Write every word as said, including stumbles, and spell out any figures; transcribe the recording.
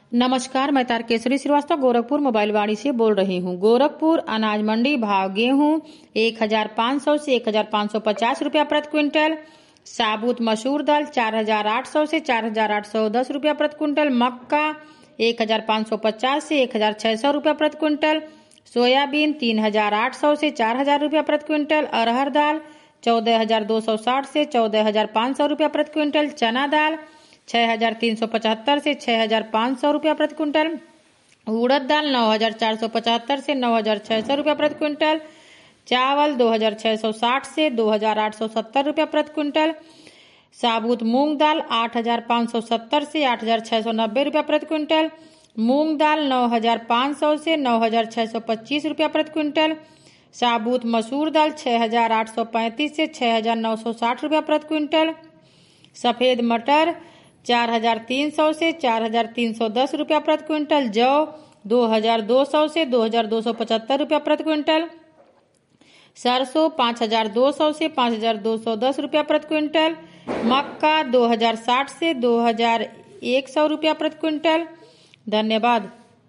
नमस्कार, मैं तारकेश्वरी श्रीवास्तव गोरखपुर मोबाइल वाणी से बोल रही हूँ। गोरखपुर अनाज मंडी भाव गेहूँ एक हजार पाँच सौ से एक हजार पाँच सौ पचास रुपया प्रति क्विंटल, साबुत मसूर दाल चार हजार आठ सौ से चार हजार आठ सौ दस रुपया प्रति क्विंटल, मक्का एक हजार पाँच सौ पचास से एक हजार छह सौ रुपया प्रति क्विंटल, सोयाबीन तीन हजार आठ सौ से चार हजार रुपया प्रति क्विंटल, अरहर दाल चौदह हजार दो सौ साठ से चौदह हजार पाँच सौ रुपया प्रति क्विंटल, चना दाल छह हजार तीन सौ पचहत्तर से छह हजार पाँच सौ रुपया प्रति क्विंटल, उड़द दाल नौ हजार चार सौ पचहत्तर से नौ हजार छह सौ रुपया प्रति क्विंटल, चावल दो हजार छह सौ साठ से दो हजार आठ सौ सत्तर रुपया प्रति क्विंटल, साबुत मूंग दाल आठ हजार पाँच सौ सत्तर से आठ हजार छह सौ नब्बे रुपया प्रति क्विंटल, मूंग दाल नौ हजार पाँच सौ से नौ हजार छह सौ पच्चीस रुपया प्रति क्विंटल, साबुत मसूर दाल छह हजार आठ सौ पैंतीस से छह हजार नौ सौ साठ रुपया प्रति क्विंटल, सफेद मटर चार हजार तीन सौ से चार हजार तीन सौ दस रुपया प्रति क्विंटल, जौ दो हजार दो सौ से दो हजार दो सौ पचहत्तर रुपया प्रति क्विंटल, सरसों पाँच हजार दो सौ से पाँच हजार दो सौ दस रुपया प्रति क्विंटल, मक्का दो हजार साठ से दो हजार एक सौ रुपया प्रति क्विंटल। धन्यवाद।